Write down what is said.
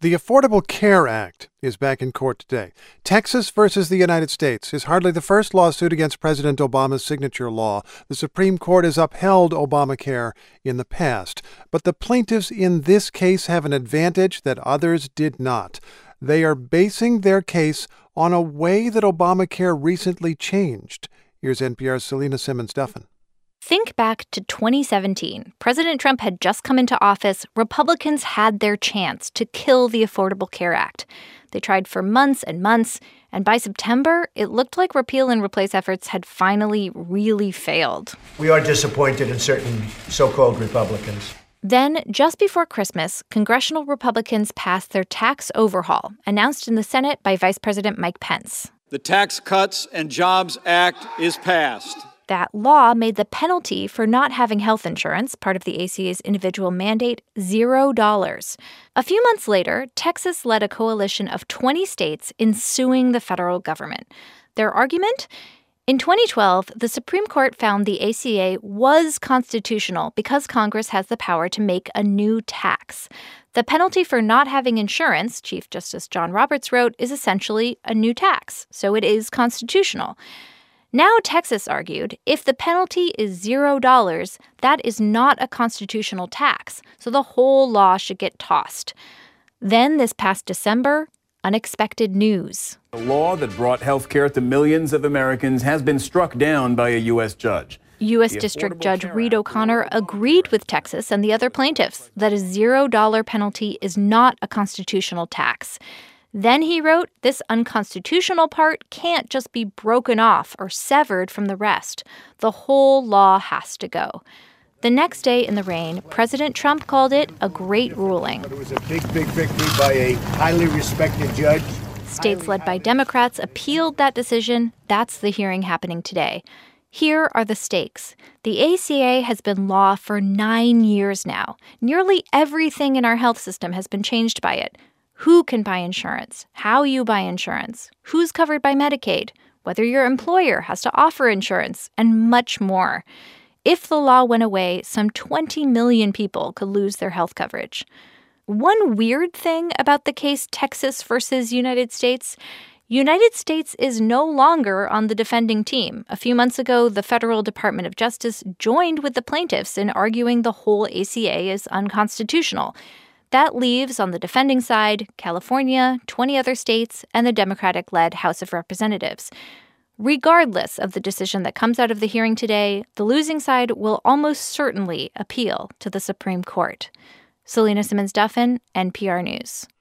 The Affordable Care Act is back in court today. Texas versus the United States is hardly the first lawsuit against President Obama's signature law. The Supreme Court has upheld Obamacare in the past, but the plaintiffs in this case have an advantage that others did not. They are basing their case on a way that Obamacare recently changed. Here's NPR's Selena Simmons-Duffin. Think back to 2017. President Trump had just come into office. Republicans had their chance to kill the Affordable Care Act. They tried for months and months, and by September, it looked like repeal and replace efforts had finally really failed. We are disappointed in certain so-called Republicans. Then, just before Christmas, congressional Republicans passed their tax overhaul, announced in the Senate by Vice President Mike Pence. The Tax Cuts and Jobs Act is passed. That law made the penalty for not having health insurance, part of the ACA's individual mandate, $0. A few months later, Texas led a coalition of 20 states in suing the federal government. Their argument? In 2012, the Supreme Court found the ACA was constitutional because Congress has the power to make a new tax. The penalty for not having insurance, Chief Justice John Roberts wrote, is essentially a new tax, so it is constitutional. Now Texas argued if the penalty is $0, that is not a constitutional tax, so the whole law should get tossed. Then this past December, unexpected news. The law that brought health care to millions of Americans has been struck down by a U.S. judge. U.S. District Judge Reed O'Connor agreed with Texas and the other plaintiffs that a $0 penalty is not a constitutional tax. Then he wrote, this unconstitutional part can't just be broken off or severed from the rest. The whole law has to go. The next day in the rain, President Trump called it a great ruling. It was a big victory by a highly respected judge. States led by Democrats appealed that decision. That's the hearing happening today. Here are the stakes. The ACA has been law for 9 years now. Nearly everything in our health system has been changed by it. Who can buy insurance, how you buy insurance, who's covered by Medicaid, whether your employer has to offer insurance, and much more. If the law went away, some 20 million people could lose their health coverage. One weird thing about the case Texas versus United States is no longer on the defending team. A few months ago, the Federal Department of Justice joined with the plaintiffs in arguing the whole ACA is unconstitutional. That leaves on the defending side California, 20 other states, and the Democratic-led House of Representatives. Regardless of the decision that comes out of the hearing today, the losing side will almost certainly appeal to the Supreme Court. Selena Simmons-Duffin, NPR News.